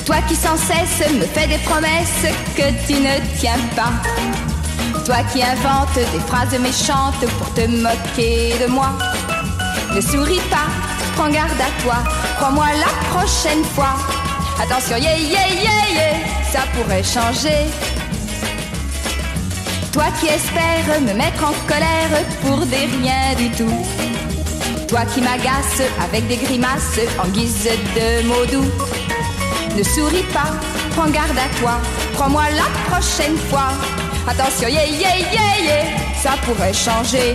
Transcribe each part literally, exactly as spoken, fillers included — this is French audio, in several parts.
Toi qui sans cesse me fais des promesses que tu ne tiens pas. Toi qui inventes des phrases méchantes pour te moquer de moi. Ne souris pas, prends garde à toi. Crois-moi la prochaine fois. Attention, yeah, yeah, yeah, yeah, ça pourrait changer. Toi qui espères me mettre en colère pour des rien du tout. Toi qui m'agaces avec des grimaces en guise de mots doux. Ne souris pas, prends garde à toi. Crois-moi la prochaine fois. Attention, yeah, yeah, yeah, yeah, ça pourrait changer.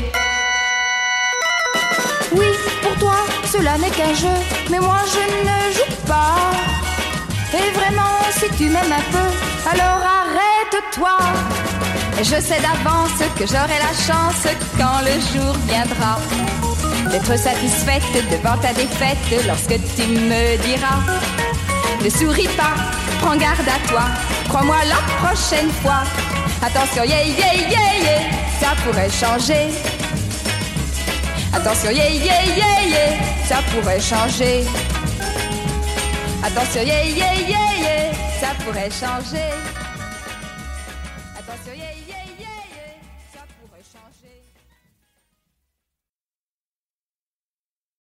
Oui, pour toi, cela n'est qu'un jeu, mais moi je ne joue pas. Et vraiment, si tu m'aimes un peu, alors arrête-toi. Je sais d'avance que j'aurai la chance quand le jour viendra d'être satisfaite devant ta défaite lorsque tu me diras: ne souris pas, prends garde à toi. Crois-moi la prochaine fois. Attention, yeah, yeah, yeah, yeah, ça pourrait changer. Attention, yeah, yeah, yeah, yeah, ça pourrait changer. Attention, yeah, yeah, yeah, yeah, ça pourrait changer.